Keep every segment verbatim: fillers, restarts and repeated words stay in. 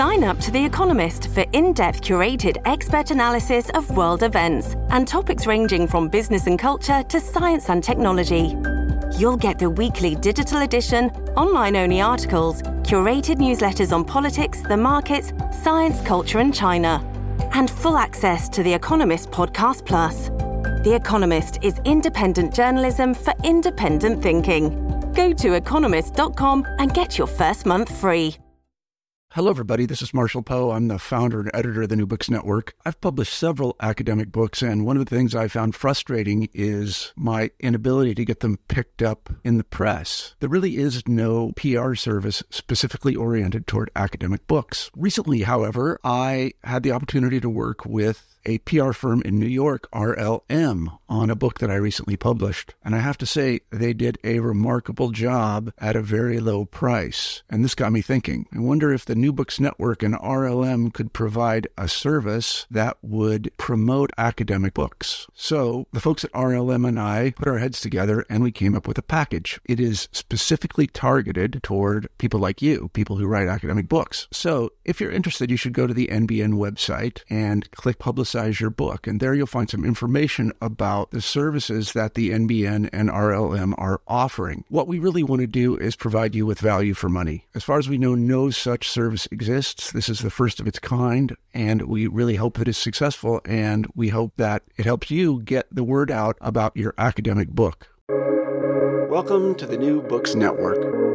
Sign up to The Economist for in-depth curated expert analysis of world events and topics ranging from business and culture to science and technology. You'll get the weekly digital edition, online-only articles, curated newsletters on politics, the markets, science, culture and China, and full access to The Economist Podcast Plus. The Economist is independent journalism for independent thinking. Go to economist dot com and get your first month free. Hello, everybody. This is Marshall Poe. I'm the founder and editor of the New Books Network. I've published several academic books, and one of the things I found frustrating is my inability to get them picked up in the press. There really is no P R service specifically oriented toward academic books. Recently, however, I had the opportunity to work with a P R firm in New York, R L M, on a book that I recently published. And I have to say, they did a remarkable job at a very low price. And this got me thinking. I wonder if the New Books Network and R L M could provide a service that would promote academic books. So the folks at R L M and I put our heads together and we came up with a package. It is specifically targeted toward people like you, people who write academic books. So if you're interested, you should go to the N B N website and click Publicize your book. And there you'll find some information about the services that the N B N and R L M are offering. What we really want to do is provide you with value for money. As far as we know, no such service exists. This is the first of its kind, and we really hope that it's successful, and we hope that it helps you get the word out about your academic book. Welcome to the New Books Network.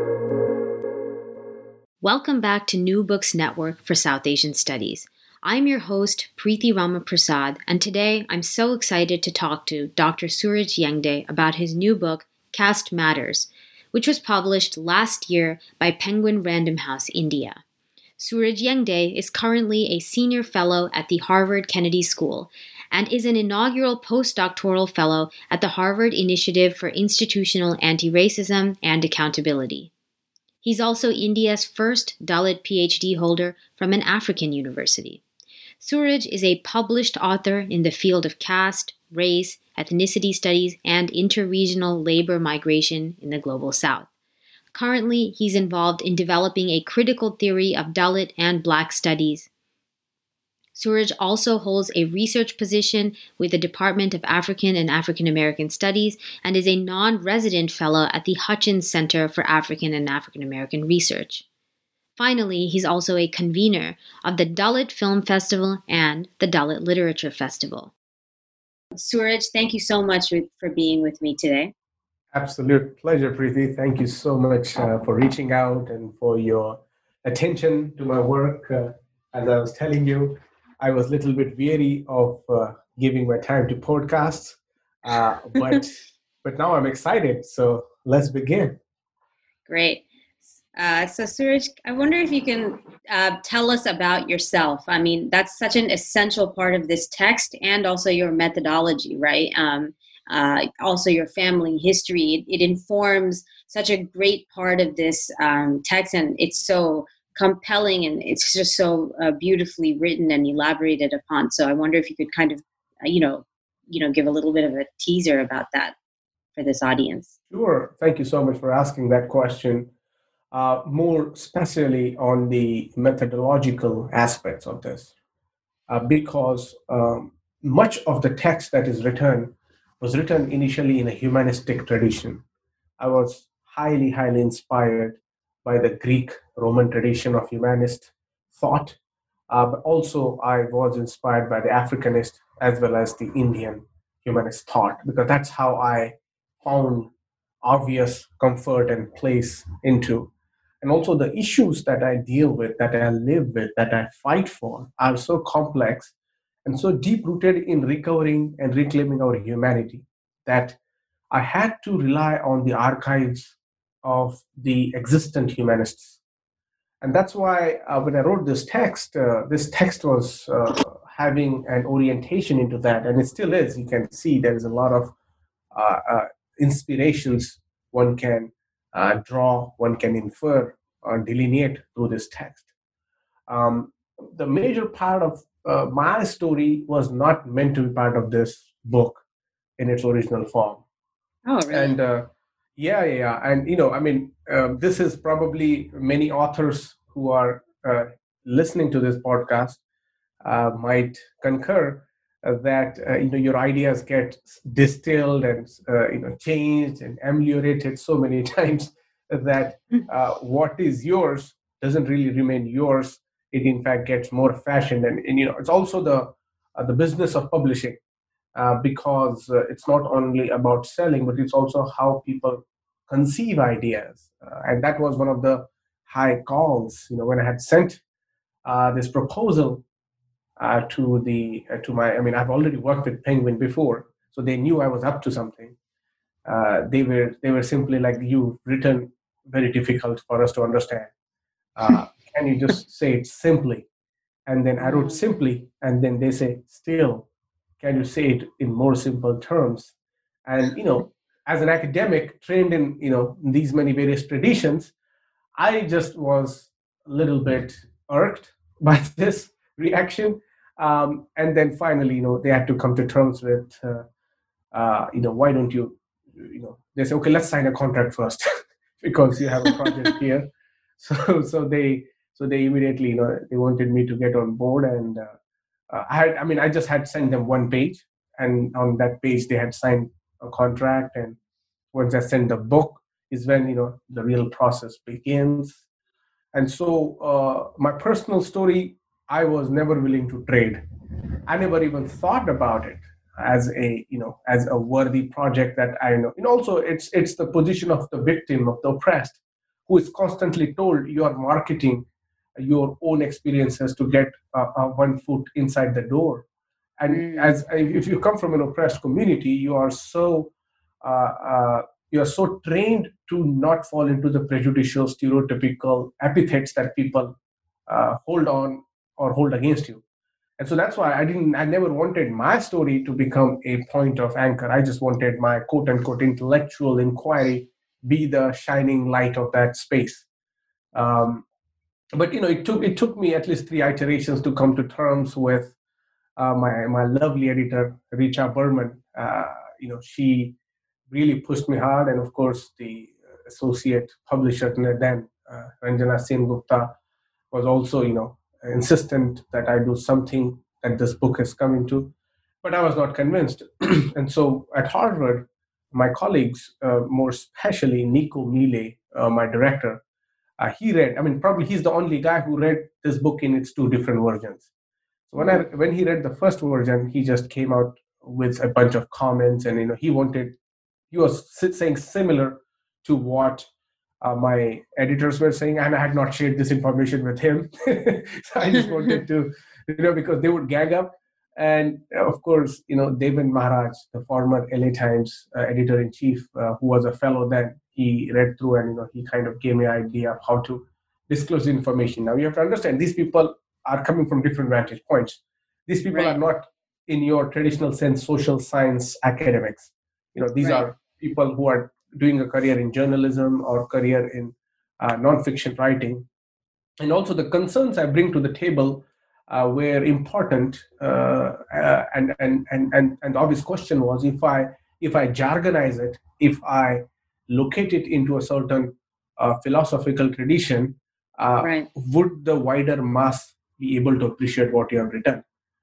Welcome back to New Books Network for South Asian Studies. I'm your host, Preeti Ramaprasad, and today I'm so excited to talk to Doctor Suraj Yengde about his new book, Caste Matters, which was published last year by Penguin Random House India. Suraj Yengde is currently a senior fellow at the Harvard Kennedy School and is an inaugural postdoctoral fellow at the Harvard Initiative for Institutional Anti-Racism and Accountability. He's also India's first Dalit PhD holder from an African university. Suraj is a published author in the field of caste, race, ethnicity studies, and interregional labor migration in the Global South. Currently, he's involved in developing a critical theory of Dalit and Black studies. Suraj also holds a research position with the Department of African and African American Studies and is a non-resident fellow at the Hutchins Center for African and African American Research. Finally, he's also a convener of the Dalit Film Festival and the Dalit Literature Festival. Suraj, thank you so much for being with me today. Absolute pleasure, Preeti. Thank you so much uh, for reaching out and for your attention to my work. Uh, as I was telling you, I was a little bit weary of uh, giving my time to podcasts, uh, but but now I'm excited. So let's begin. Great. Uh, so Suraj, I wonder if you can uh, tell us about yourself. I mean, that's such an essential part of this text and also your methodology, right? Um, uh, also your family history. It, it informs such a great part of this um, text, and it's so compelling and it's just so uh, beautifully written and elaborated upon. So I wonder if you could kind of, uh, you know, you know, give a little bit of a teaser about that for this audience. Sure. Thank you so much for asking that question. Uh, more especially on the methodological aspects of this, uh, because um, much of the text that is written was written initially in a humanistic tradition. I was highly, highly inspired by the Greek Roman tradition of humanist thought, uh, but also I was inspired by the Africanist as well as the Indian humanist thought, because that's how I found obvious comfort and place into. And also the issues that I deal with, that I live with, that I fight for are so complex and so deep-rooted in recovering and reclaiming our humanity that I had to rely on the archives of the existent humanists. And that's why uh, when I wrote this text, uh, this text was uh, having an orientation into that, and it still is. You can see there is a lot of uh, uh, inspirations one can uh, draw, one can infer or delineate through this text. Um, the major part of uh, my story was not meant to be part of this book in its original form. Oh, really? And uh, yeah, yeah, yeah. And, you know, I mean, uh, this is probably many authors who are uh, listening to this podcast uh, might concur uh, that uh, you know your ideas get distilled and uh, you know changed and ameliorated so many times that uh, what is yours doesn't really remain yours. It in fact gets more fashioned, and, and you know it's also the uh, the business of publishing, uh, because uh, it's not only about selling, but it's also how people conceive ideas. Uh, and that was one of the high calls, you know, when I had sent uh, this proposal uh, to the uh, to my. I mean, I've already worked with Penguin before, so they knew I was up to something. Uh, they were they were simply like, "You've written very difficult for us to understand. Uh, can you just say it simply?" And then I wrote simply, and then they say, "Still, can you say it in more simple terms?" And you know, as an academic trained in you know these many various traditions, I just was a little bit irked by this reaction. Um, and then finally, you know, they had to come to terms with, uh, uh, you know, why don't you, you know, they say, okay, let's sign a contract first because you have a project here. So, so they, so they immediately, you know, they wanted me to get on board, and uh, uh, I had, I mean, I just had sent them one page, and on that page they had signed a contract. And once I sent the book, is when you know the real process begins. And so, uh, my personal story, I was never willing to trade. I never even thought about it as a you know as a worthy project that I know. And also, it's it's the position of the victim, of the oppressed, who is constantly told you are marketing your own experiences to get uh, uh, one foot inside the door. And Mm. as if you come from an oppressed community, you are so uh, uh, you are so trained to not fall into the prejudicial, stereotypical epithets that people uh, hold on or hold against you. And so that's why I didn't, I never wanted my story to become a point of anchor. I just wanted my quote unquote intellectual inquiry be the shining light of that space. Um, but you know, it took it took me at least three iterations to come to terms with uh, my my lovely editor, Richa Berman. Uh, you know, she really pushed me hard, and of course, the associate publisher then, uh, Ranjana Sen Gupta, was also you know insistent that I do something that this book is coming to. But I was not convinced, and so at Harvard, my colleagues, uh, more especially Nico Miele, uh, my director, uh, he read. I mean, probably he's the only guy who read this book in its two different versions. So when I when he read the first version, he just came out with a bunch of comments, and you know he wanted he was saying similar to what uh, my editors were saying, and I had not shared this information with him. So I just wanted to, you know, because they would gag up. And of course, you know, Devin Maharaj, the former L A Times uh, editor-in-chief, uh, who was a fellow then, he read through and, you know, he kind of gave me an idea of how to disclose the information. Now, you have to understand, these people are coming from different vantage points. These people Right. are not, in your traditional sense, social science academics. You know, these Right. are people who are doing a career in journalism or career in uh, nonfiction writing. And also the concerns I bring to the table uh, were important. Uh, uh, and, and, and, and, and the obvious question was, if I, if I jargonize it, if I locate it into a certain uh, philosophical tradition, uh, Right. would the wider mass be able to appreciate what you have written?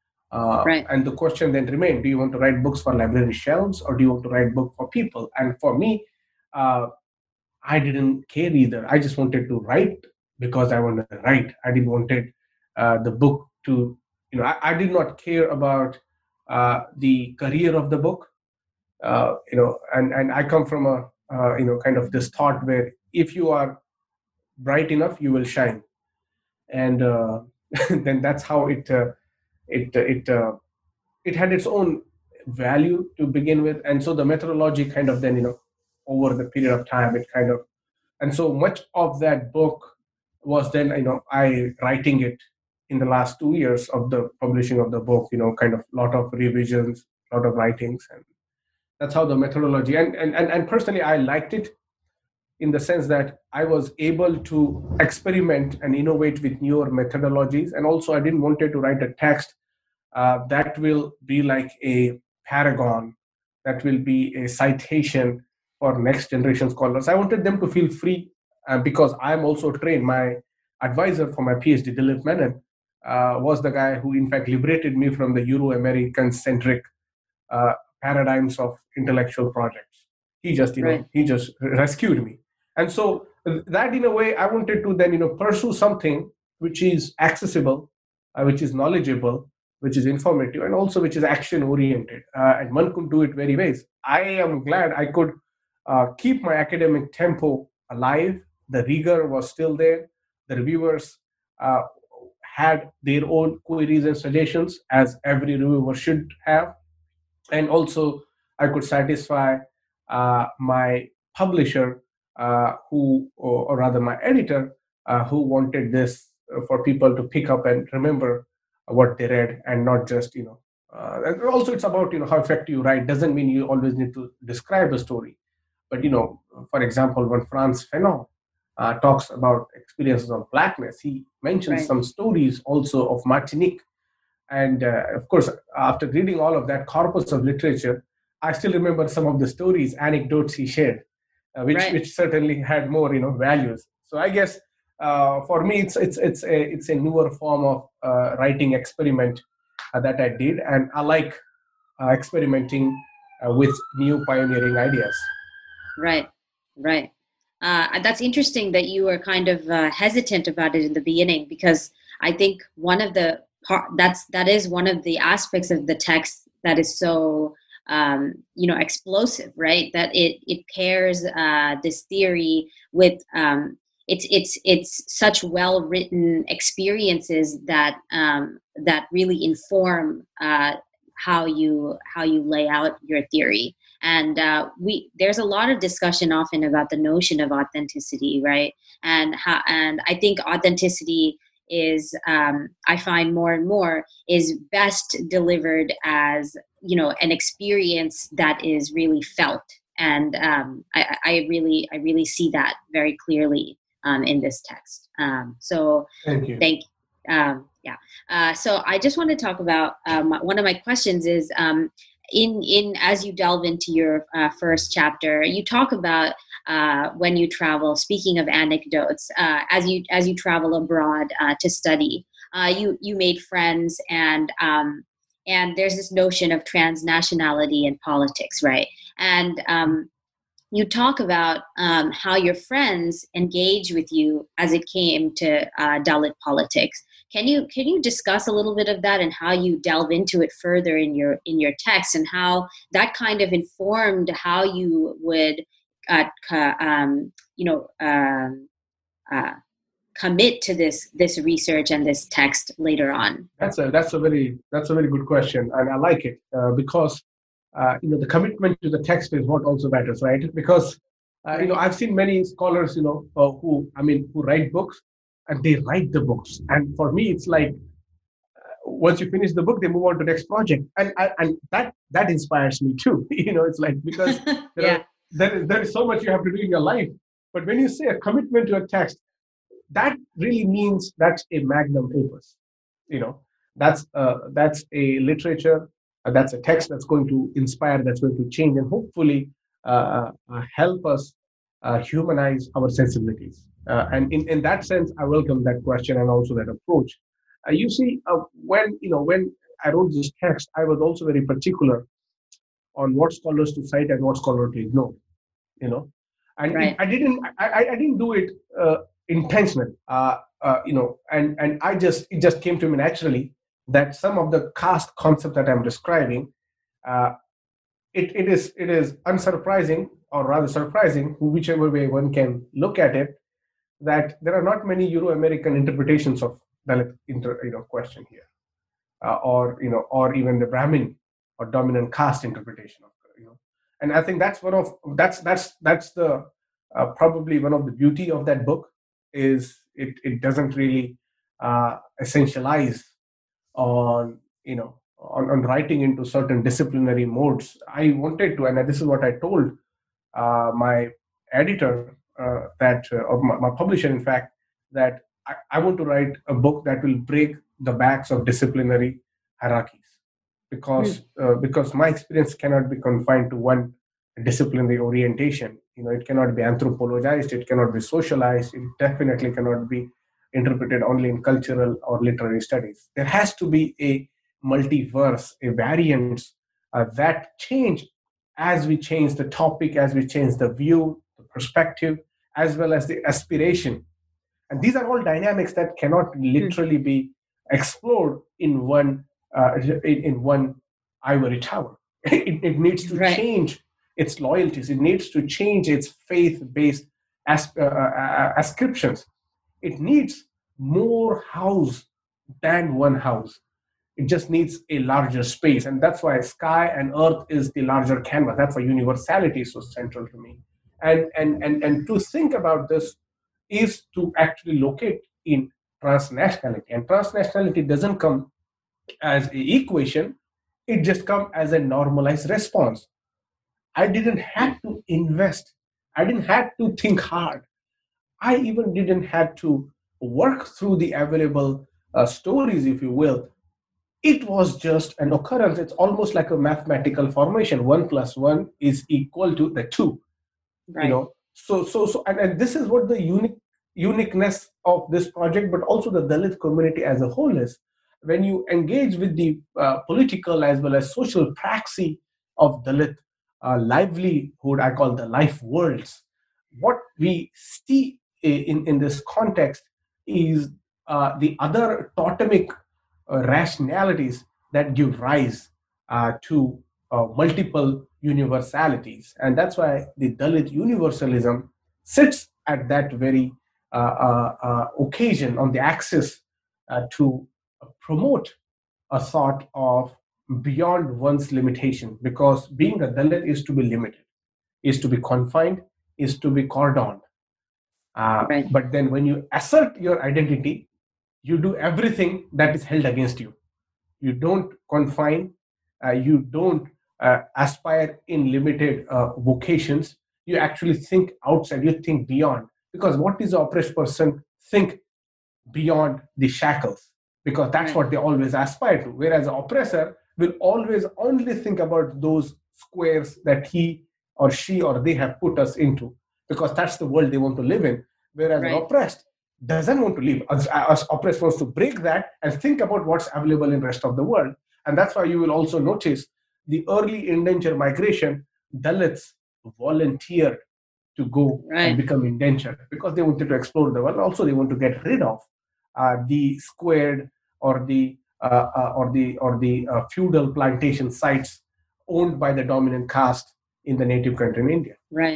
Uh, Right. And the question then remained, do you want to write books for library shelves, or do you want to write book for people? And for me, uh, I didn't care either. I just wanted to write because I wanted to write. I didn't wanted uh, the book to, you know, I, I did not care about uh, the career of the book. Uh, you know, and, and I come from a, uh, you know, kind of this thought where if you are bright enough, you will shine. And uh, then that's how it, uh, it, it, uh, it had its own value to begin with. And so the methodology kind of then, you know, over the period of time, it kind of, and so much of that book was then, you know, I writing it in the last two years of the publishing of the book, you know, kind of a lot of revisions, a lot of writings. And that's how the methodology, and, and, and, and personally, I liked it in the sense that I was able to experiment and innovate with newer methodologies. And also I didn't want to write a text uh, that will be like a paragon, that will be a citation for next generation scholars. I wanted them to feel free uh, because I'm also trained. My advisor for my PhD, Dilip Menon, uh, was the guy who, in fact, liberated me from the Euro-American-centric uh, paradigms of intellectual projects. He just, you right. know, he just rescued me. And so that, in a way, I wanted to then, you know, pursue something which is accessible, uh, which is knowledgeable, which is informative, and also which is action-oriented. Uh, and one could do it very ways. I am glad I could uh, keep my academic tempo alive. The rigor was still there. The reviewers uh, had their own queries and suggestions, as every reviewer should have. And also, I could satisfy uh, my publisher, uh, who, or, or rather my editor, uh, who wanted this for people to pick up and remember what they read, and not just, you know, uh, and also it's about, you know, how effective you write. Doesn't mean you always need to describe a story. But, you know, for example, when Frantz Fanon uh, talks about experiences of blackness, he mentions right. some stories also of Martinique. And uh, of course, after reading all of that corpus of literature, I still remember some of the stories, anecdotes he shared, uh, which right. which certainly had more, you know, values. So I guess uh, for me, it's it's it's a it's a newer form of uh, writing experiment uh, that I did, and I like uh, experimenting uh, with new pioneering ideas. Right, right. Uh, that's interesting that you were kind of uh, hesitant about it in the beginning, because I think one of the part that's that is one of the aspects of the text that is so um, you know explosive, right? That it it pairs uh, this theory with um, it's it's it's such well written experiences that um, that really inform uh, how you how you lay out your theory. And uh, we there's a lot of discussion often about the notion of authenticity, right? And how and I think authenticity is um, I find more and more is best delivered as, you know, an experience that is really felt. And um, I, I really I really see that very clearly um, in this text. Um, so thank you. Thank um, yeah. Uh, so I just want to talk about um, one of my questions is um, in in as you delve into your uh, first chapter, you talk about uh, when you travel. Speaking of anecdotes, uh, as you as you travel abroad uh, to study, uh, you you made friends, and um, and there's this notion of transnationality in politics, right? And um, you talk about um, how your friends engage with you as it came to uh, Dalit politics. Can you can you discuss a little bit of that and how you delve into it further in your in your text, and how that kind of informed how you would uh, um, you know um, uh, commit to this this research and this text later on? That's a that's a very that's a very good question, and I like it uh, because uh, you know the commitment to the text is what also matters, right? Because uh, you know I've seen many scholars, you know, uh, who I mean who write books. And they write the books, and for me, it's like uh, once you finish the book, they move on to the next project, and and that that inspires me too. You know, it's like because there, yeah. are, there is there is so much you have to do in your life. But when you say a commitment to a text, that really means that's a magnum opus. You know, that's uh, that's a literature, uh, that's a text that's going to inspire, that's going to change, and hopefully uh, uh, help us uh, humanize our sensibilities. Uh, and in, in that sense, I welcome that question and also that approach. Uh, you see, uh, when you know when I wrote this text, I was also very particular on what scholars to cite and what scholars to ignore. You know, and right. it, I didn't I, I didn't do it uh, intentionally. Uh, uh, you know, and and I just it just came to me naturally that some of the caste concept that I'm describing, uh, it it is it is unsurprising, or rather surprising, whichever way one can look at it, that there are not many Euro-American interpretations of Dalit inter, you know, question here, uh, or you know, or even the Brahmin or dominant caste interpretation of, you know, and I think that's one of that's that's that's the uh, probably one of the beauty of that book is it it doesn't really uh, essentialize on you know on, on writing into certain disciplinary modes. I wanted to, and this is what I told uh, my editor. Uh, that uh, of my, my publisher, in fact, that I, I want to write a book that will break the backs of disciplinary hierarchies, because mm. uh, because my experience cannot be confined to one disciplinary orientation. You know, it cannot be anthropologized, it cannot be socialized, it definitely cannot be interpreted only in cultural or literary studies. There has to be a multiverse, a variance uh, that change as we change the topic, as we change the view, the perspective, as well as the aspiration. And these are all dynamics that cannot literally be explored in one uh, in, in one ivory tower. It, it needs to Right. change its loyalties. It needs to change its faith-based as, uh, uh, ascriptions. It needs more house than one house. It just needs a larger space. And that's why sky and earth is the larger canvas. That's why universality is so central to me. And, and, and, and to think about this is to actually locate in transnationality. And transnationality doesn't come as an equation, it just comes as a normalized response. I didn't have to invest. I didn't have to think hard. I even didn't have to work through the available uh, stories, if you will. It was just an occurrence. It's almost like a mathematical formation. One plus one is equal to the two. Right. You know, so so so, and, and this is what the unique uniqueness of this project, but also the Dalit community as a whole is. When you engage with the uh, political as well as social praxis of Dalit uh, livelihood, I call the life worlds, what we see in, in this context is uh, the other totemic uh, rationalities that give rise uh, to uh, multiple universalities. And that's why the Dalit universalism sits at that very uh, uh, uh, occasion on the axis uh, to promote a thought of beyond one's limitation, because being a Dalit is to be limited, is to be confined, is to be cordoned. Uh, Right. But then when you assert your identity, you do everything that is held against you. You don't confine, uh, you don't uh, aspire in limited uh, vocations. You actually think outside, you think beyond. Because what is the oppressed person think beyond the shackles? Because that's Right. what they always aspire to. Whereas the oppressor will always only think about those squares that he or she or they have put us into, because that's the world they want to live in. Whereas Right. an oppressed doesn't want to live. As, as oppressed wants to break that and think about what's available in the rest of the world. And that's why you will also notice the early indentured migration, Dalits volunteered to go Right. and become indentured because they wanted to explore the world. Also, they want to get rid of uh, the squared or the uh, uh, or the or the uh, feudal plantation sites owned by the dominant caste in the native country in India. Right.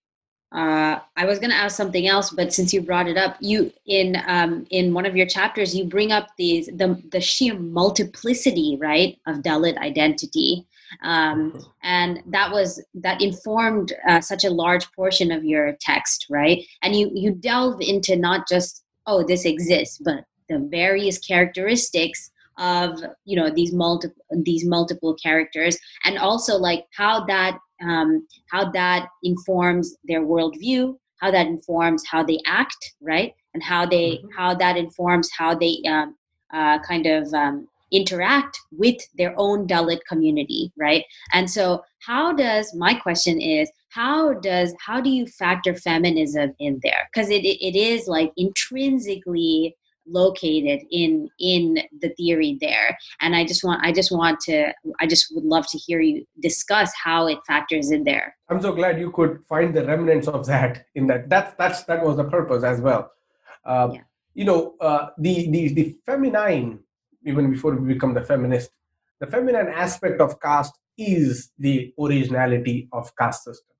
Uh, I was going to ask something else, but since you brought it up, you in um, in one of your chapters, you bring up these the the sheer multiplicity, right, of Dalit identity, um, and that was that informed uh, such a large portion of your text, right? And you you delve into not just oh this exists, but the various characteristics of you know these multiple these multiple characters, and also like how that. Um, how that informs their worldview, how that informs how they act, right, and how they mm-hmm. how that informs how they um, uh, kind of um, interact with their own Dalit community, right? And so, how does my question is how does how do you factor feminism in there? Because it, it it is like intrinsically located in in the theory there, and I just want I just want to I just would love to hear you discuss how it factors in there. I'm so glad you could find the remnants of that in that. That's that's that was the purpose as well. Uh, yeah. You know, uh, the the the feminine, even before we become the feminist, the feminine aspect of caste is the originality of caste system,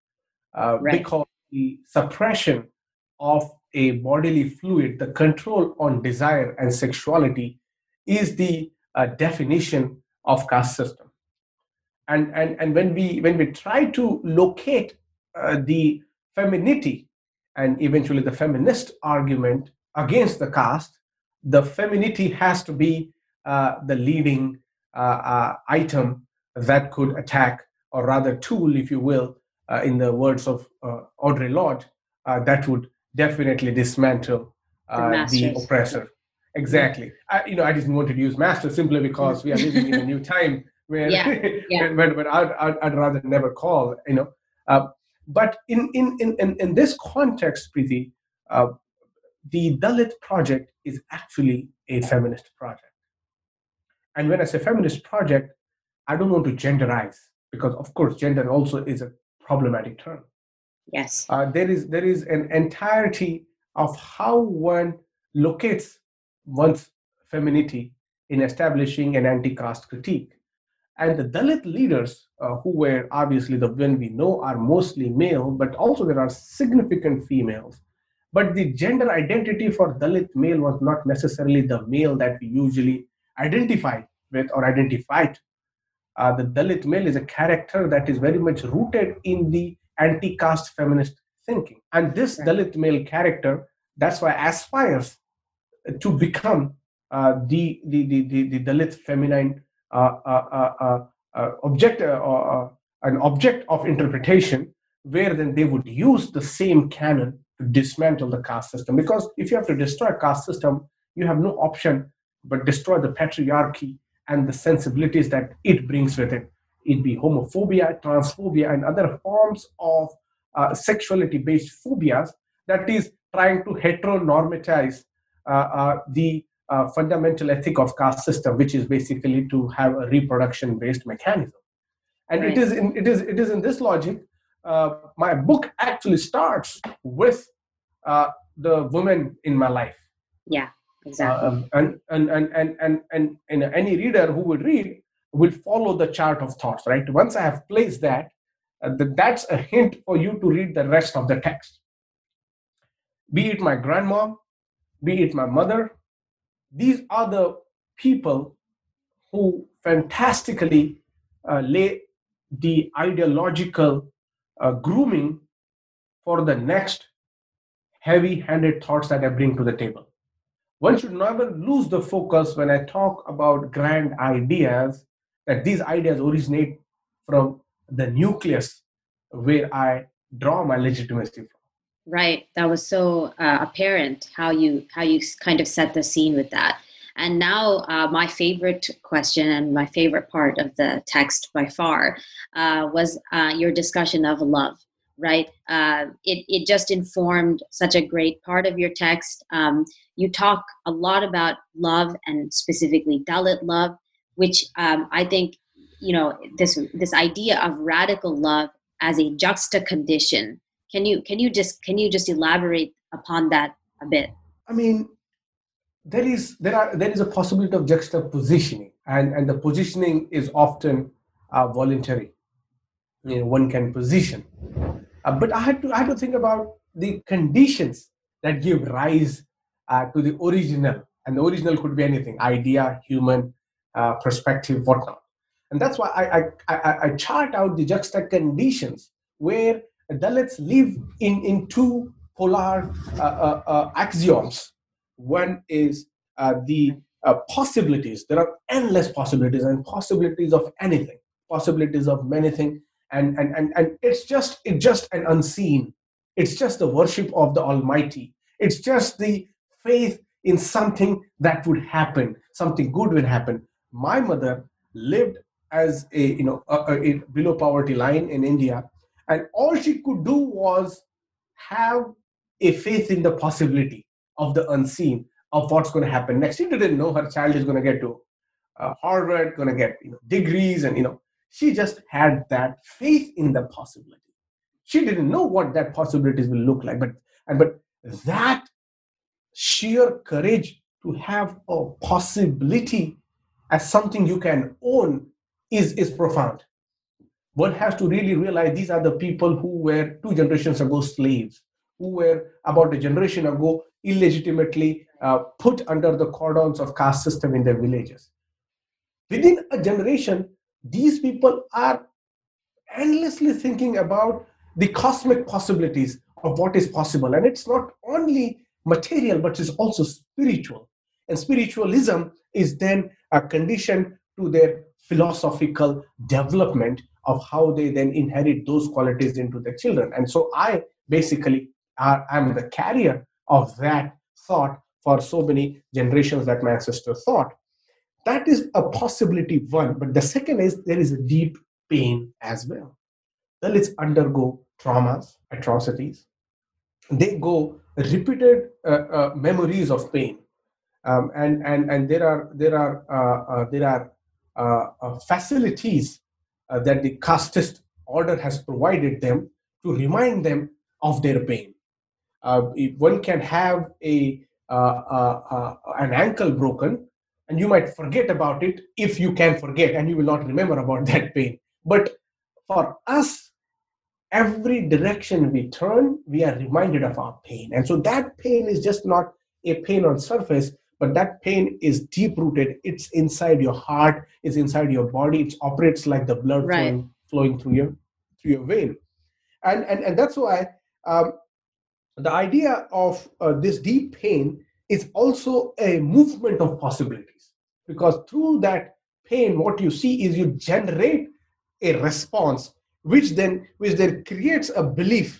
uh, right. because the suppression of a bodily fluid, the control on desire and sexuality, is the uh, definition of caste system. And, and, and when we when we try to locate uh, the femininity and eventually the feminist argument against the caste, the femininity has to be uh, the leading uh, uh, item that could attack, or rather tool, if you will, uh, in the words of uh, Audre Lorde, uh, that would definitely dismantle uh, the, the oppressor. Exactly. I, you know, I didn't want to use master simply because we are living in a new time where, yeah. Yeah. where, where I'd, I'd, I'd rather never call, you know. Uh, but in, in, in, in this context, Preeti, uh, the Dalit project is actually a feminist project. And when I say feminist project, I don't want to genderize, because of course gender also is a problematic term. Yes. Uh, there is there is an entirety of how one locates one's femininity in establishing an anti-caste critique. And the Dalit leaders, uh, who were obviously the one we know are mostly male, but also there are significant females. But the gender identity for Dalit male was not necessarily the male that we usually identify with or identified. Uh, the Dalit male is a character that is very much rooted in the anti-caste feminist thinking. And this right. Dalit male character, that's why aspires to become uh, the, the, the, the, the Dalit feminine uh, uh, uh, uh, uh, object, uh, uh, an object of interpretation, where then they would use the same canon to dismantle the caste system. Because if you have to destroy a caste system, you have no option but destroy the patriarchy and the sensibilities that it brings with it. It be homophobia, transphobia, and other forms of uh, sexuality-based phobias that is trying to heteronormatize uh, uh, the uh, fundamental ethic of caste system, which is basically to have a reproduction-based mechanism. And right. it is in it is it is in this logic. Uh, my book actually starts with uh, the women in my life. Yeah. Exactly. Um, and, and, and, and, and, and, and any reader who would read will follow the chart of thoughts, right? Once I have placed that, uh, that's a hint for you to read the rest of the text. Be it my grandma, be it my mother, these are the people who fantastically uh, lay the ideological uh, grooming for the next heavy-handed thoughts that I bring to the table. One should never lose the focus when I talk about grand ideas, that these ideas originate from the nucleus where I draw my legitimacy from. Right. That was so uh, apparent how you how you kind of set the scene with that. And now uh, my favorite question and my favorite part of the text by far uh, was uh, your discussion of love. Right. Uh, it, it just informed such a great part of your text. Um, you talk a lot about love, and specifically Dalit love, which um, I think, you know, this this idea of radical love as a juxtacondition. Can you can you just can you just elaborate upon that a bit? I mean, there is there are there is a possibility of juxtapositioning, and, and the positioning is often uh, voluntary. You know, one can position. Uh, but I had to I had to think about the conditions that give rise uh, to the original, and the original could be anything: idea, human, uh, perspective, whatnot. And that's why I I, I, I chart out the juxta conditions where Dalits live in in two polar uh, uh, uh, axioms. One is uh, the uh, possibilities. There are endless possibilities, and possibilities of anything, possibilities of many things. And, and, and, and it's just it's just an unseen. It's just the worship of the Almighty. It's just the faith in something that would happen, something good will happen. My mother lived as a you know a, a, a below poverty line in India, and all she could do was have a faith in the possibility of the unseen, of what's going to happen next. She didn't know her child is going to get to uh, Harvard, going to get you know degrees, and you know. She just had that faith in the possibility. She didn't know what that possibilities will look like, but and but that sheer courage to have a possibility as something you can own is, is profound. One has to really realize these are the people who were two generations ago slaves, who were about a generation ago illegitimately uh, put under the cordons of caste system in their villages. Within a generation, these people are endlessly thinking about the cosmic possibilities of what is possible. And it's not only material, but it's also spiritual. And spiritualism is then a condition to their philosophical development of how they then inherit those qualities into their children. And so I basically are, am the carrier of that thought for so many generations that my ancestors thought. That is a possibility one. But the second is there is a deep pain as well. Dalits undergo traumas, atrocities. They go repeated uh, uh, memories of pain. Um, and and and there are there are uh, uh, there are uh, uh, facilities uh, that the casteist order has provided them to remind them of their pain. Uh, if one can have a uh, uh, uh, an ankle broken, and you might forget about it if you can forget, and you will not remember about that pain. But for us, every direction we turn, we are reminded of our pain, and so that pain is just not a pain on surface, but that pain is deep rooted. It's inside your heart, it's inside your body. It operates like the blood Right. flowing flowing through your through your vein, and and and that's why um, the idea of uh, this deep pain is also a movement of possibilities, because through that pain, what you see is you generate a response, which then which then creates a belief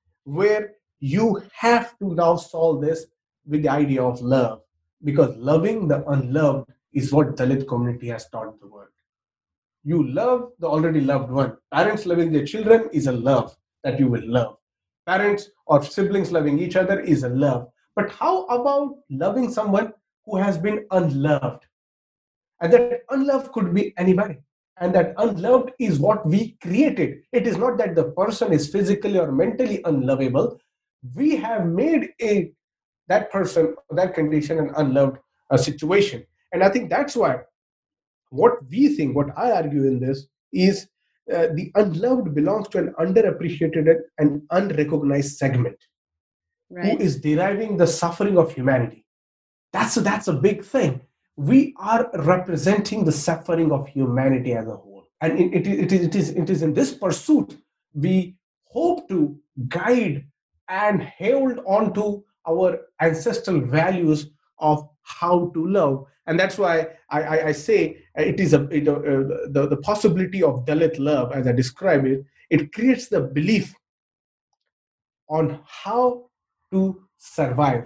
where you have to now solve this with the idea of love, because loving the unloved is what Dalit community has taught the world. You love the already loved one. Parents loving their children is a love that you will love. Parents or siblings loving each other is a love. But how about loving someone who has been unloved? And that unloved could be anybody. And that unloved is what we created. It is not that the person is physically or mentally unlovable. We have made a that person, that condition, an unloved uh, situation. And I think that's why what we think, what I argue in this is uh, the unloved belongs to an underappreciated and unrecognized segment Right. who is deriving the suffering of humanity. That's a, that's a big thing. We are representing the suffering of humanity as a whole. And it, it, it, is, it, is, it is in this pursuit we hope to guide and hold on to our ancestral values of how to love. And that's why I, I, I say it is a it, uh, the, the possibility of Dalit love, as I describe it, it creates the belief on how to survive.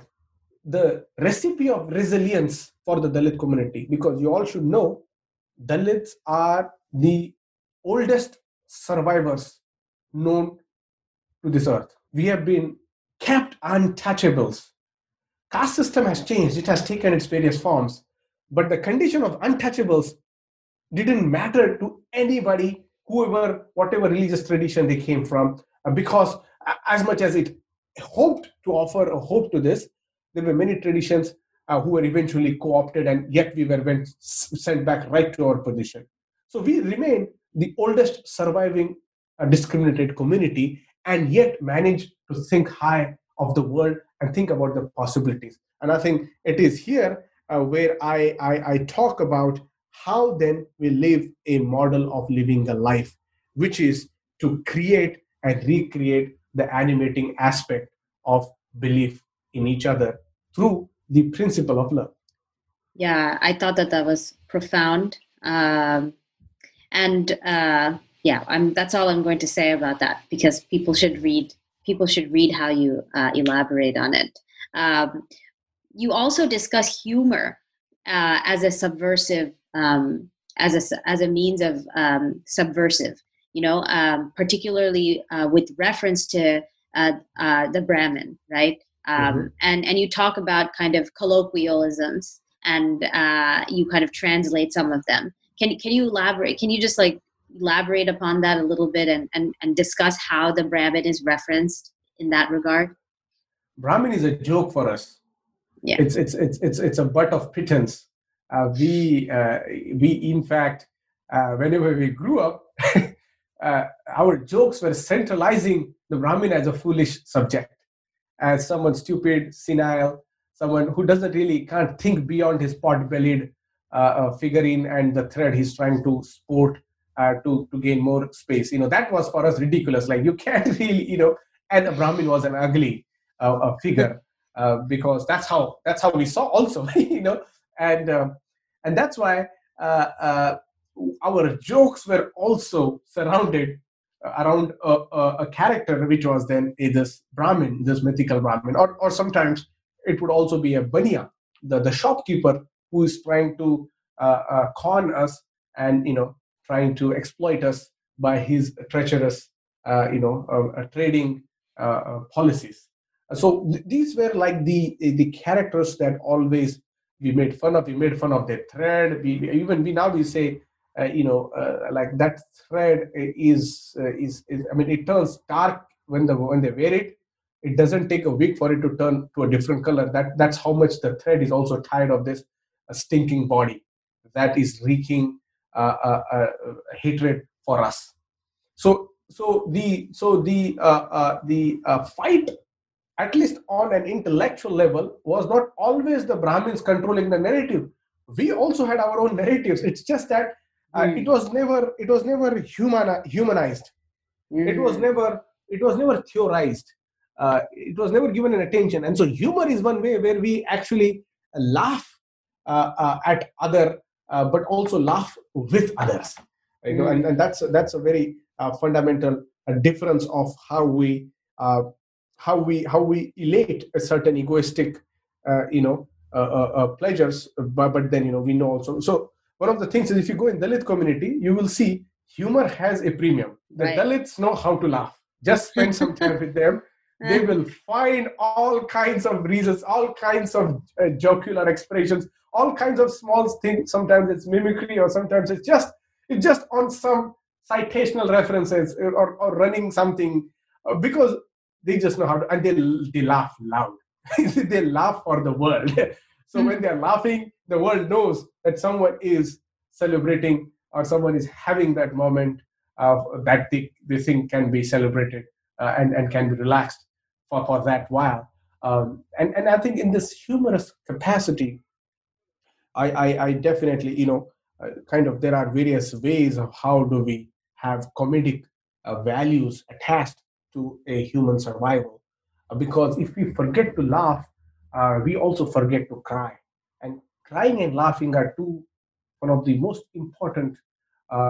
The recipe of resilience for the Dalit community, because you all should know Dalits are the oldest survivors known to this earth. We have been kept untouchables. Caste system has changed, it has taken its various forms, but the condition of untouchables didn't matter to anybody, whoever, whatever religious tradition they came from, because as much as it hoped to offer a hope to this, there were many traditions uh, who were eventually co-opted, and yet we were went, sent back right to our position. So we remain the oldest surviving uh, discriminated community, and yet manage to think high of the world and think about the possibilities. And I think it is here uh, where I, I, I talk about how then we live a model of living a life, which is to create and recreate the animating aspect of belief in each other through the principle of love. Yeah, I thought that that was profound. Um, and uh, yeah, I'm, that's all I'm going to say about that, because people should read people should read how you uh, elaborate on it. Um, you also discuss humor uh, as a subversive, um, as a as a means of um, subversive. You know, um, particularly uh, with reference to uh, uh, the Brahmin, right? Um, mm-hmm. And and you talk about kind of colloquialisms, and uh, you kind of translate some of them. Can can you elaborate? Can you just like elaborate upon that a little bit, and and, and discuss how the Brahmin is referenced in that regard? Brahmin is a joke for us. Yeah, it's it's it's it's it's a butt of pittance. Uh, we uh, we in fact, uh, whenever we grew up, uh, our jokes were centralizing the Brahmin as a foolish subject, as someone stupid, senile, someone who doesn't really can't think beyond his pot-bellied uh, uh, figurine and the thread he's trying to sport uh, to to gain more space. You know, that was for us ridiculous. Like, you can't really, you know, and the Brahmin was an ugly uh, a figure uh, because that's how that's how we saw also, you know, and um, and that's why uh, uh, our jokes were also surrounded around a, a, a character which was then a, this Brahmin, this mythical Brahmin, or or sometimes it would also be a baniya, the, the shopkeeper who is trying to uh, uh, con us and, you know, trying to exploit us by his treacherous, uh, you know, uh, uh, trading uh, uh, policies. So th- these were like the the characters that always we made fun of. We made fun of their thread. We we- even we now we say, uh, you know, uh, like that thread is, uh, is is. I mean, it turns dark when the when they wear it. It doesn't take a week for it to turn to a different color. That that's how much the thread is also tired of this uh, stinking body that is wreaking uh, uh, uh, hatred for us. So so the so the uh, uh, the uh, fight, at least on an intellectual level, was not always the Brahmins controlling the narrative. We also had our own narratives. It's just that uh, mm. it was never it was never human, humanized. Mm. It was never it was never theorized. Uh, it was never given an attention. And so humor is one way where we actually laugh uh, uh, at other, uh, but also laugh with others. You know, mm. and, and that's that's a very uh, fundamental uh, difference of how we. Uh, how we how we elate a certain egoistic uh, you know uh, uh, uh, pleasures, but, but then you know we know also. So one of the things is, if you go in Dalit community, you will see humor has a premium. The right. Dalits know how to laugh. Just spend some time with them. They will find all kinds of reasons, all kinds of uh, jocular expressions, all kinds of small things. Sometimes it's mimicry, or sometimes it's just it's just on some citational references, or, or running something, uh, because they just know how to, and they they laugh loud. They laugh for the world. So mm-hmm. when they're laughing, the world knows that someone is celebrating, or someone is having that moment uh, that they, they think can be celebrated uh, and, and can be relaxed for, for that while. Um, and, and I think in this humorous capacity, I, I, I definitely, you know, uh, kind of, there are various ways of how do we have comedic uh, values attached to a human survival, uh, because if we forget to laugh, uh, we also forget to cry. And crying and laughing are two one of the most important uh,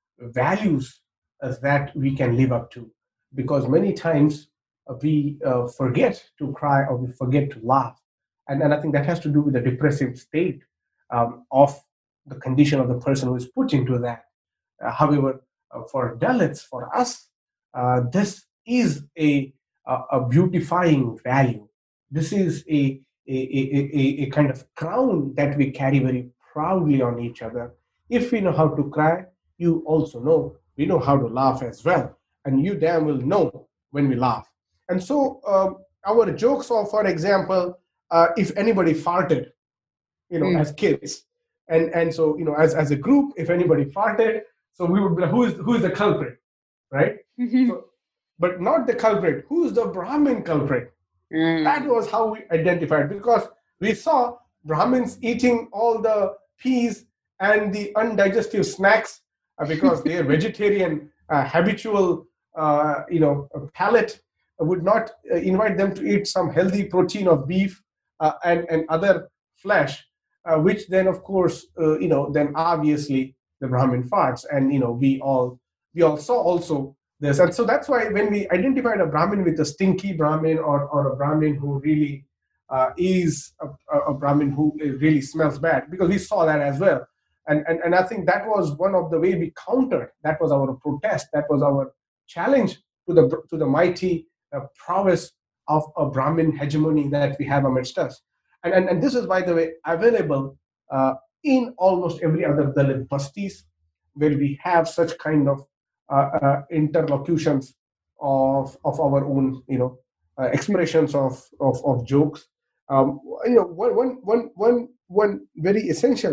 values uh, that we can live up to, because many times uh, we uh, forget to cry, or we forget to laugh, and, and I think that has to do with the depressive state um, of the condition of the person who is put into that. Uh, however, uh, for Dalits, for us, uh, this is a, a a beautifying value. This is a a, a, a a kind of crown that we carry very proudly on each other. If we know how to cry, you also know we know how to laugh as well, and you damn will know when we laugh. And so um, our jokes are, for example, uh, if anybody farted, you know, mm. as kids, and and so you know, as as a group, if anybody farted, so we would be like, who is who is the culprit, right? Mm-hmm. So, but not the culprit. Who's the Brahmin culprit? Mm. That was how we identified, because we saw Brahmins eating all the peas and the undigested snacks uh, because their vegetarian uh, habitual, uh, you know, palate would not uh, invite them to eat some healthy protein of beef uh, and and other flesh, uh, which then, of course, uh, you know, then obviously the Brahmin farts, and you know, we all we all saw also this. And so that's why when we identified a Brahmin with a stinky Brahmin, or, or a Brahmin who really uh, is a, a Brahmin who really smells bad, because we saw that as well. And, and, and I think that was one of the way we countered. That was our protest. That was our challenge to the, to the mighty uh, prowess of a Brahmin hegemony that we have amidst us. And, and, and this is, by the way, available uh, in almost every other Dalit bastis, where we have such kind of Uh, uh, interlocutions of of our own, you know, uh, expressions of of, of jokes. Um, you know, one, one, one, one, one very essential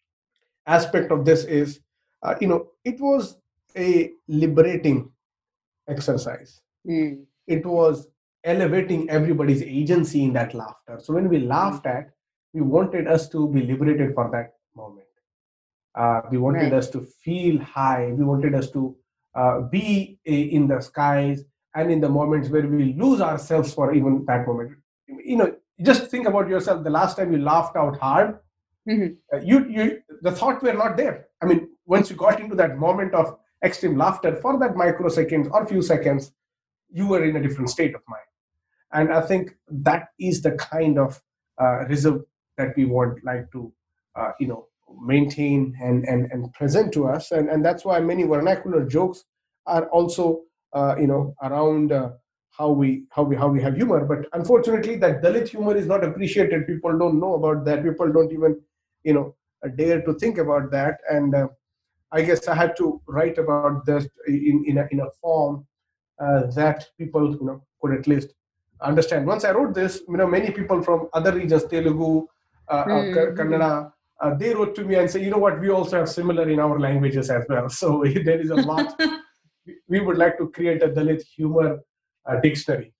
aspect of this is, uh, you know, it was a liberating exercise. Mm. It was elevating everybody's agency in that laughter. So when we laughed at, we wanted us to be liberated for that moment. Uh, we wanted right. us to feel high. We wanted us to Uh, be a, in the skies, and in the moments where we lose ourselves for even that moment. You know, just think about yourself. The last time you laughed out hard, mm-hmm. uh, you you the thought were not there. I mean, once you got into that moment of extreme laughter for that microseconds or few seconds, you were in a different state of mind. And I think that is the kind of uh, reserve that we want, like to, uh, you know, maintain and, and, and present to us. And, and that's why many vernacular jokes are also, uh, you know, around uh, how we how we how we have humor. But unfortunately, that Dalit humor is not appreciated. People don't know about that. People don't even, you know, dare to think about that. And uh, I guess I had to write about this in in a, in a form uh, that people, you know, could at least understand. Once I wrote this, you know, many people from other regions, Telugu, uh, mm-hmm. uh, Kannada, uh, they wrote to me and say, you know what, we also have similar in our languages as well. So there is a lot. We would like to create a Dalit humor uh, dictionary.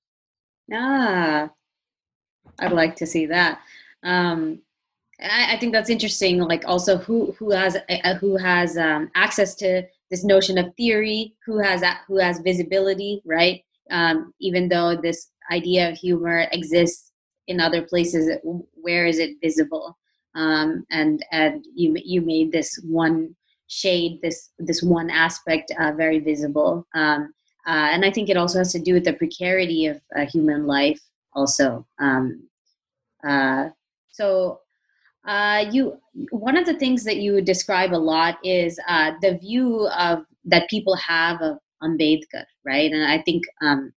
Ah, I'd like to see that. Um, I, I think that's interesting. Like also who who has uh, who has um, access to this notion of theory, who has who has visibility, right? Um, even though this idea of humor exists in other places, where is it visible? Um, and and you you made this one shade, this this one aspect uh, very visible. Um, uh, and I think it also has to do with the precarity of uh, human life. Also, um, uh, so. Uh, you one of the things that you describe a lot is uh, the view of that people have of Ambedkar, right? And I think um,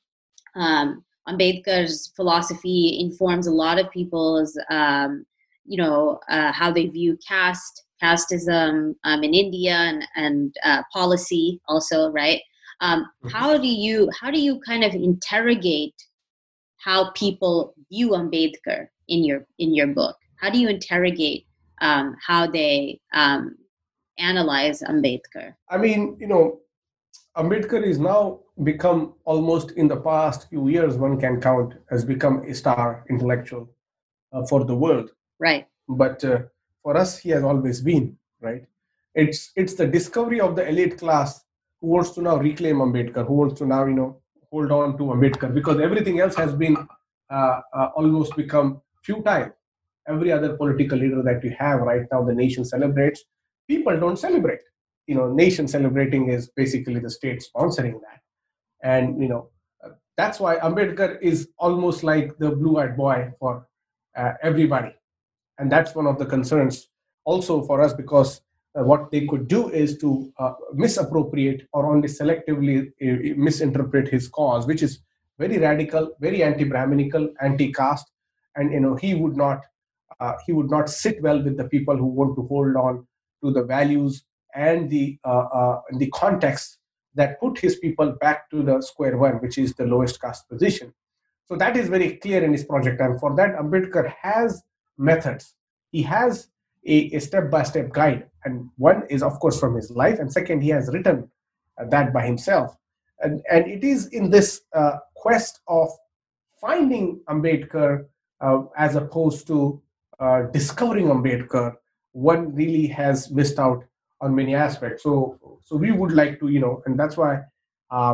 um, Ambedkar's philosophy informs a lot of people's, um, you know, uh, how they view caste, casteism um, in India, and and uh, policy also, right? Um, mm-hmm. How do you how do you kind of interrogate how people view Ambedkar in your in your book? How do you interrogate um, how they um, analyze Ambedkar? I mean, you know, Ambedkar is now become almost in the past few years, one can count, has become a star intellectual uh, for the world. Right. But uh, for us, he has always been, right? It's it's the discovery of the elite class who wants to now reclaim Ambedkar, who wants to now, you know, hold on to Ambedkar, because everything else has been uh, uh, almost become futile. Every other political leader that you have right now, the nation celebrates. People don't celebrate. You know, nation celebrating is basically the state sponsoring that. And, you know, that's why Ambedkar is almost like the blue-eyed boy for uh, everybody. And that's one of the concerns also for us, because uh, what they could do is to uh, misappropriate or only selectively uh, misinterpret his cause, which is very radical, very anti-Brahminical, anti-caste. And, you know, he would not Uh, he would not sit well with the people who want to hold on to the values and the uh, uh, the context that put his people back to the square one, which is the lowest caste position. So that is very clear in his project. And for that, Ambedkar has methods. He has a, a step-by-step guide. And one is, of course, from his life. And second, he has written uh, that by himself. And, and it is in this uh, quest of finding Ambedkar uh, as opposed to Uh, discovering Ambedkar, one really has missed out on many aspects. So, so we would like to, you know, and that's why um,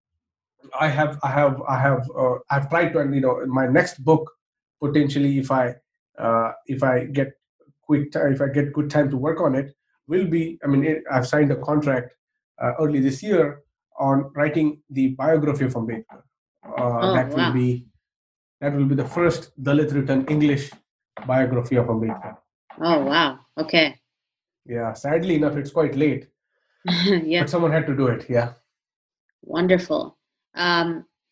I have, I have, I have, uh, I've tried to, and you know, in my next book, potentially, if I, uh, if I get quick, time, if I get good time to work on it, will be. I mean, it, I've signed a contract uh, early this year on writing the biography of Ambedkar. Uh, oh, that wow. will be, that will be the first Dalit written English biography of Ambedkar. Oh, wow. Okay. Yeah, sadly enough, it's quite late. Yeah. But someone had to do it, yeah. Wonderful. Um,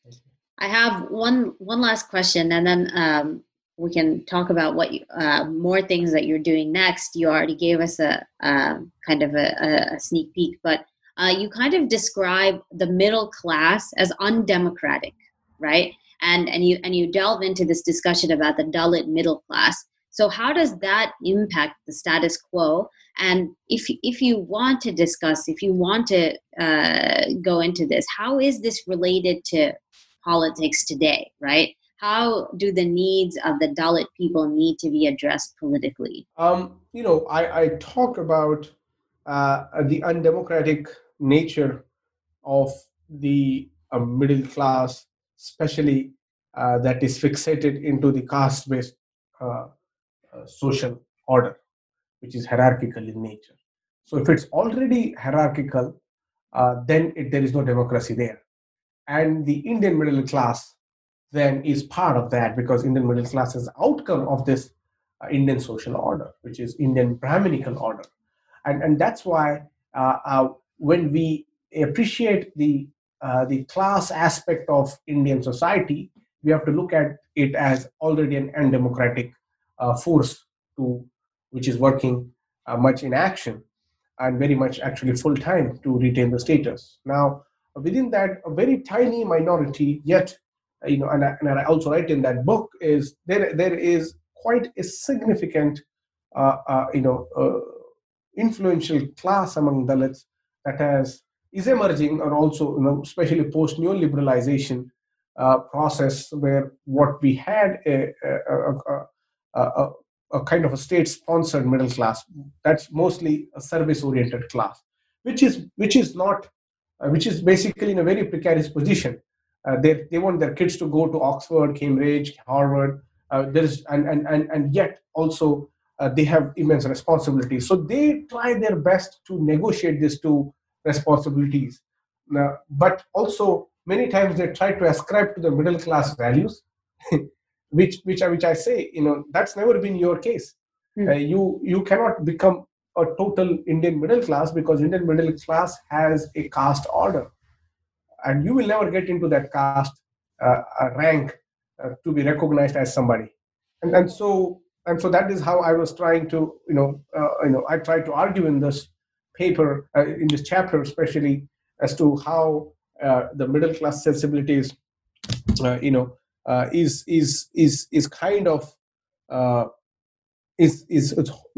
I have one one last question, and then um, we can talk about what you, uh, more things that you're doing next. You already gave us a uh, kind of a, a sneak peek, but uh, you kind of describe the middle class as undemocratic, right? And and you and you delve into this discussion about the Dalit middle class. So how does that impact the status quo? And if if you want to discuss, if you want to uh, go into this, how is this related to politics today, right? How do the needs of the Dalit people need to be addressed politically? Um, you know, I, I talk about uh, the undemocratic nature of the uh, middle class, especially uh, that is fixated into the caste-based uh, uh, social order, which is hierarchical in nature. So if it's already hierarchical, uh, then it, there is no democracy there. And the Indian middle class then is part of that, because Indian middle class is the outcome of this uh, Indian social order, which is Indian Brahminical order. And, and that's why uh, uh, when we appreciate the uh, the class aspect of Indian society, we have to look at it as already an undemocratic uh, force to which is working uh, much in action and very much actually full time to retain the status. Now, within that, a very tiny minority, yet, uh, you know, and I, and I also write in that book is there there is quite a significant, uh, uh, you know, uh, influential class among Dalits that has is emerging, or also, you know, especially post neoliberalization uh, process, where what we had a, a, a, a, a, a kind of a state-sponsored middle class that's mostly a service-oriented class, which is which is not, uh, which is basically in a very precarious position. Uh, they they want their kids to go to Oxford, Cambridge, Harvard. Uh, there's and, and and and yet also uh, they have immense responsibilities. So they try their best to negotiate these two responsibilities. Now, but also many times they try to ascribe to the middle class values, which which I which I say, you know, that's never been your case. Mm. Uh, you you cannot become a total Indian middle class because Indian middle class has a caste order, and you will never get into that caste uh, rank uh, to be recognized as somebody. And and so and so that is how I was trying to, you know, uh, you know, I tried to argue in this paper, uh, in this chapter especially, as to how uh, the middle class sensibilities, uh, you know, uh, is is is is kind of uh, is is.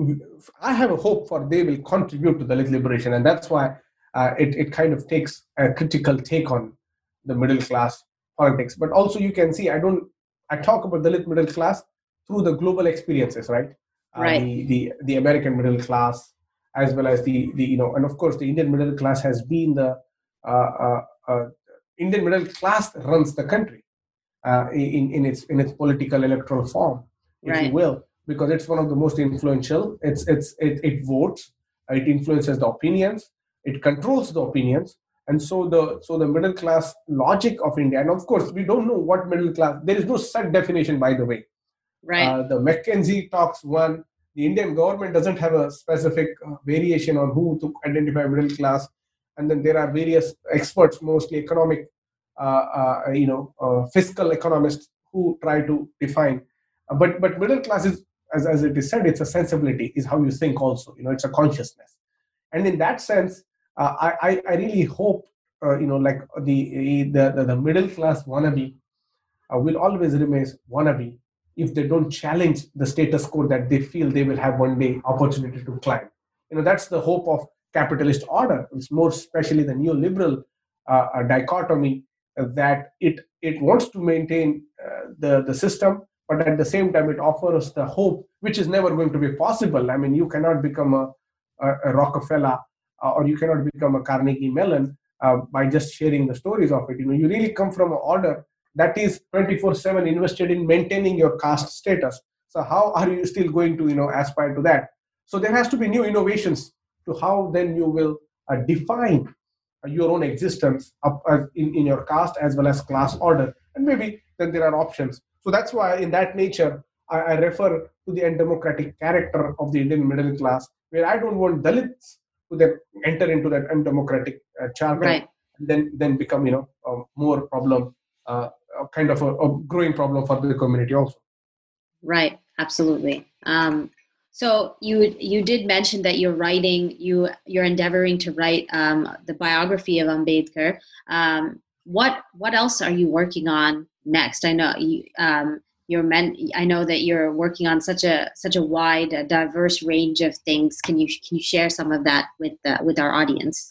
I have a hope for they will contribute to Dalit liberation, and that's why uh, it it kind of takes a critical take on the middle class politics. But also you can see I don't I talk about Dalit middle class through the global experiences, right? Uh, right. The, the the American middle class, as well as the the you know, and of course the Indian middle class has been the uh, uh, uh, Indian middle class runs the country uh, in in its in its political electoral form, if right. you will, because it's one of the most influential. It's it's it, it votes, it influences the opinions, it controls the opinions, and so the so the middle class logic of India. And of course, we don't know what middle class. There is no set definition, by the way. Right. Uh, the McKinsey talks one. The Indian government doesn't have a specific uh, variation on who to identify middle class, and then there are various experts, mostly economic, uh, uh, you know, uh, fiscal economists, who try to define. Uh, but but middle class is, as as it is said, it's a sensibility, is how you think. Also, you know, it's a consciousness, and in that sense, uh, I I really hope, uh, you know, like the the the, the middle class wannabe uh, will always remain wannabe if they don't challenge the status quo that they feel they will have one day opportunity to climb. You know, that's the hope of capitalist order. It's more especially the neoliberal uh, dichotomy uh, that it it wants to maintain uh, the, the system, but at the same time it offers the hope, which is never going to be possible. I mean, you cannot become a, a, a Rockefeller uh, or you cannot become a Carnegie Mellon uh, by just sharing the stories of it. You know, you really come from an order that is twenty-four seven invested in maintaining your caste status. So how are you still going to, you know, aspire to that? So there has to be new innovations to how then you will uh, define uh, your own existence up, uh, in, in your caste as well as class order. And maybe then there are options. So that's why in that nature, I, I refer to the undemocratic character of the Indian middle class, where I don't want Dalits to then enter into that undemocratic uh, charter right. and then, then become, you know, uh, more problem, uh, a kind of a, a growing problem for the community also. Right, absolutely. Um, so you you did mention that you're writing, you you're endeavoring to write um, the biography of Ambedkar. Um, what what else are you working on next? I know you um, you're meant. I know that you're working on such a such a wide, uh, diverse range of things. Can you can you share some of that with uh, with our audience?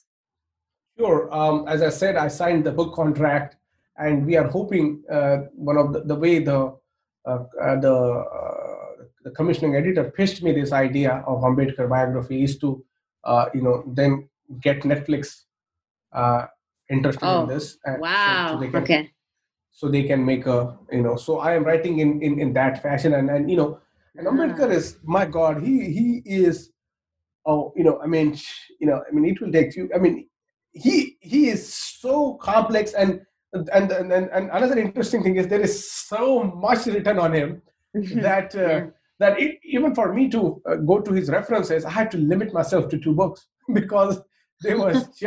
Sure. Um, as I said, I signed the book contract. And we are hoping uh, one of the, the way the uh, uh, the, uh, the commissioning editor pitched me this idea of Ambedkar biography is to uh, you know, then get Netflix uh, interested oh, in this. And wow. So, so they can, okay. So they can make a, you know. So I am writing in in, in that fashion, and and you know, and Ambedkar ah. is, my God, he he is, oh, you know, I mean, you know, I mean, it will take few. I mean, he he is so complex. And And, and and another interesting thing is there is so much written on him that uh, yeah. that it, even for me to uh, go to his references, I had to limit myself to two books because there was just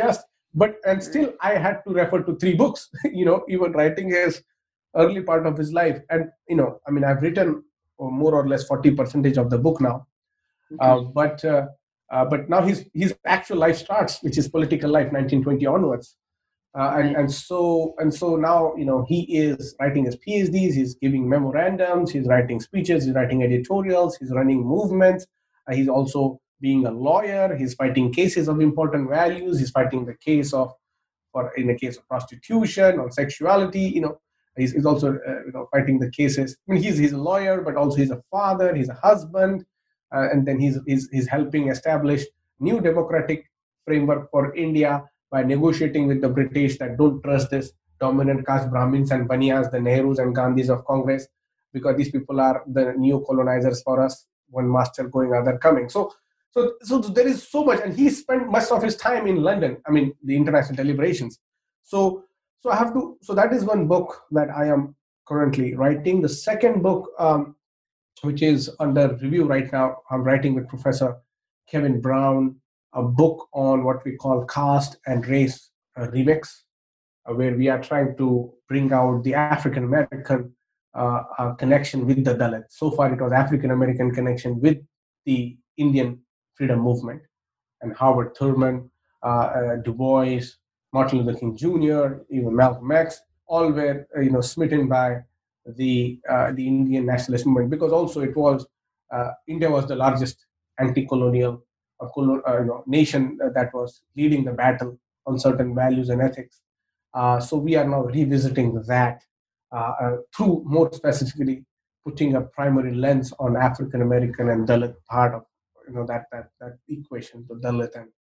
But and still, I had to refer to three books. You know, even writing his early part of his life, and you know, I mean, I've written more or less forty percentage of the book now. Okay. Uh, but uh, uh, but now his his actual life starts, which is political life, nineteen twenty onwards. Uh, and, and so and so now, you know, he is writing his PhDs, he's giving memorandums, he's writing speeches, he's writing editorials, he's running movements. Uh, he's also being a lawyer. He's fighting cases of important values. He's fighting the case of, for in the case of prostitution or sexuality. You know, he's, he's also uh, you know fighting the cases. I mean, he's he's a lawyer, but also he's a father. He's a husband, uh, and then he's he's he's helping establish new democratic framework for India by negotiating with the British that don't trust this dominant caste Brahmins and Baniyas, the Nehrus and Gandhis of Congress, because these people are the neo-colonizers for us, one master going, other coming. So, so, so there is so much, and he spent much of his time in London, I mean, the international deliberations. So, so I have to, so that is one book that I am currently writing. The second book, um, which is under review right now, I'm writing with Professor Kevin Brown, a book on what we call caste and race uh, remix, uh, where we are trying to bring out the African American uh, uh, connection with the Dalit. So far, it was African American connection with the Indian freedom movement, and Howard Thurman, uh, uh, Du Bois, Martin Luther King Junior, even Malcolm X, all were uh, you know smitten by the uh, the Indian nationalist movement, because also it was uh, India was the largest anti-colonial uh, colon, uh, you know, nation that was leading the battle on certain values and ethics. Uh, so we are now revisiting that uh, uh, through more specifically putting a primary lens on African American and Dalit part of you know that that that equation, the Dalit and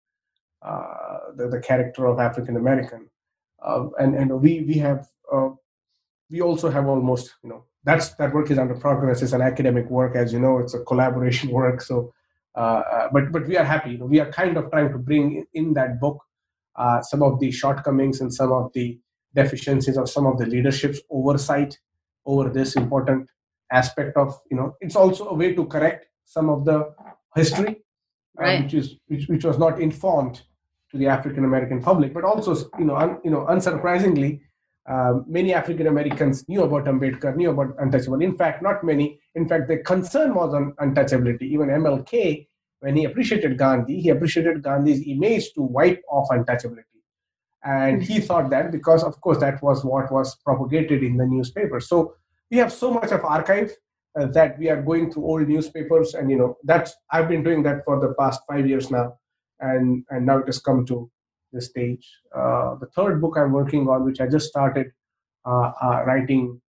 uh, the, the character of African American, uh, and and we we have uh, we also have almost you know that's that work is under progress. It's an academic work, as you know, it's a collaboration work. So, uh, uh, but but we are happy. You know, we are kind of trying to bring in that book uh, some of the shortcomings and some of the deficiencies of some of the leadership's oversight over this important aspect of you know. It's also a way to correct some of the history, right. uh, which is which, which was not informed to the African American public, but also you know un, you know unsurprisingly. Uh, many African Americans knew about Ambedkar, knew about untouchable. In fact, not many. In fact, the concern was on untouchability. Even M L K, when he appreciated Gandhi, he appreciated Gandhi's image to wipe off untouchability. And he thought that because, of course, that was what was propagated in the newspaper. So we have so much of archive uh, that we are going through old newspapers. And, you know, that's I've been doing that for the past five years now. And, and now it has come to the stage. Uh, the third book I'm working on, which I just started uh, uh, writing,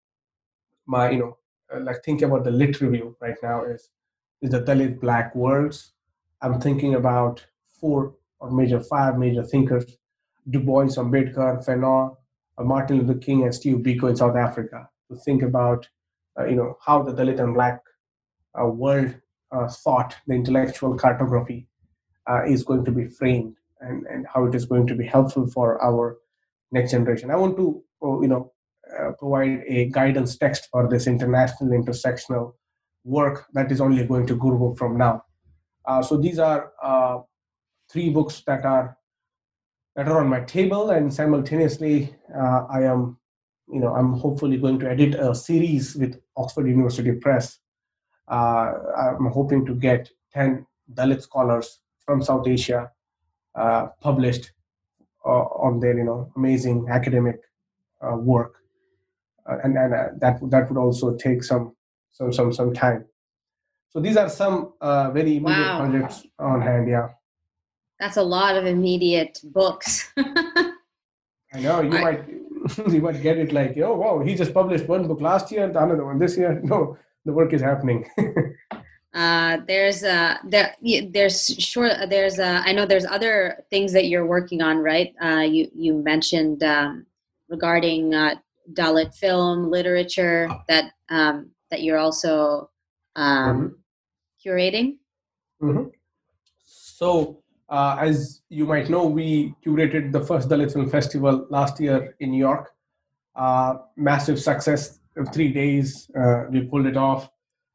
my you know, uh, like thinking about the lit review right now is is the Dalit Black Worlds. I'm thinking about four or major five major thinkers: Du Bois, Ambedkar, Fanon, uh, Martin Luther King, and Steve Biko in South Africa. To think about uh, you know how the Dalit and Black uh, world uh, thought, the intellectual cartography uh, is going to be framed. And, and how it is going to be helpful for our next generation. I want to, you know, uh, provide a guidance text for this international intersectional work that is only going to grow from now. Uh, so these are uh, three books that are that are on my table, and simultaneously, uh, I am, you know, I'm hopefully going to edit a series with Oxford University Press. Uh, I'm hoping to get ten Dalit scholars from South Asia. Uh, published uh, on their, you know, amazing academic uh, work, uh, and and uh, that that would also take some some some some time. So these are some uh, very immediate wow. projects on hand. Yeah, that's a lot of immediate books. I know you I... might you might get it like, oh wow, he just published one book last year, another one this year. No, the work is happening. Uh, there's uh, there there's sure there's uh, I know there's other things that you're working on, right? Uh, you you mentioned um, regarding uh, Dalit film literature that um, that you're also um, mm-hmm. curating. Mm-hmm. So uh, as you might know, we curated the first Dalit Film Festival last year in New York. Uh, massive success of three days. Uh, we pulled it off.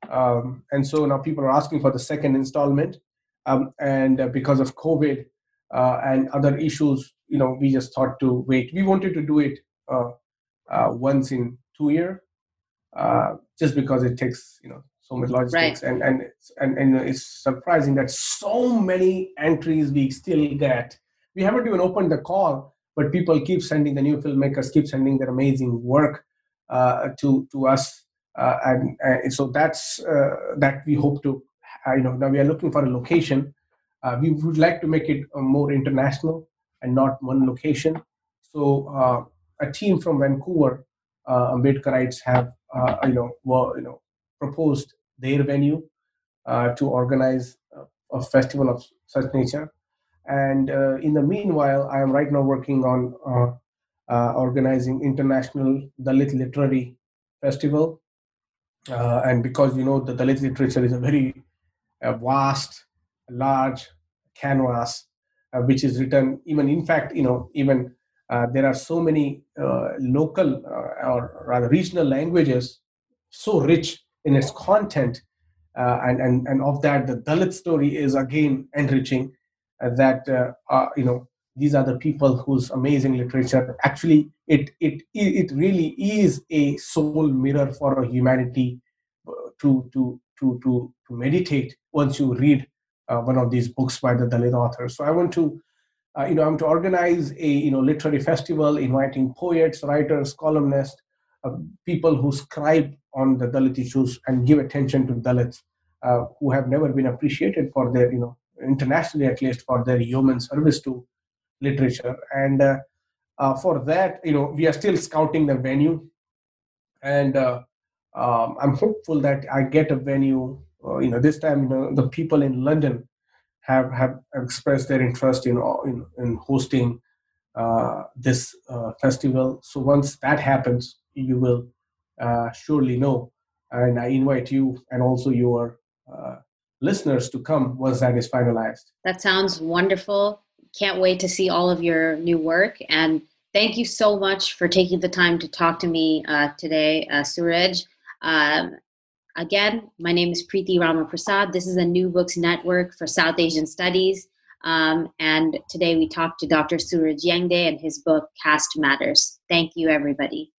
Um, and so now people are asking for the second installment. Um, and uh, because of COVID, uh, and other issues, you know, we just thought to wait. We wanted to do it uh, uh, once in two years, uh, just because it takes, you know, so much logistics, Right. and and it's, and and it's surprising that so many entries we still get. We haven't even opened the call, but people keep sending, the new filmmakers keep sending their amazing work uh, to to us, uh, and, and so that's uh, that we hope to. Uh, you know, now we are looking for a location. Uh, we would like to make it uh, more international and not one location. So uh, a team from Vancouver, uh, Ambedkarites, have uh, you know were, you know proposed their venue uh, to organize a, a festival of such nature. And uh, in the meanwhile, I am right now working on uh, uh, organizing International Dalit Literary Festival. Uh, and because, you know, the Dalit literature is a very uh, vast, large canvas, uh, which is written, even, in fact, you know, even uh, there are so many uh, local uh, or rather regional languages, so rich in its content, uh, and, and and of that, the Dalit story is again enriching. Uh, that uh, uh, you know, these are the people whose amazing literature actually, it it it really is a soul mirror for a humanity uh, to to to to to meditate once you read uh, one of these books by the Dalit authors. So I want to, uh, you know, I'm to organize a, you know, literary festival, inviting poets, writers, columnists, uh, people who scribe on the Dalit issues and give attention to Dalits uh, who have never been appreciated for their, you know, internationally at least, for their human service to literature. And uh, uh, for that, you know, we are still scouting the venue, and uh, um, I'm hopeful that I get a venue. Uh, you know, this time, you know, the people in London have have expressed their interest in in, in hosting uh, this uh, festival. So once that happens, you will uh, surely know. And I invite you and also your uh, listeners to come once that is finalized. That sounds wonderful. Can't wait to see all of your new work. And thank you so much for taking the time to talk to me uh, today, uh, Suraj. Um, again, my name is Preeti Ramaprasad. This is a New Books Network for South Asian Studies. Um, and today we talked to Doctor Suraj Yengde and his book, Caste Matters. Thank you, everybody.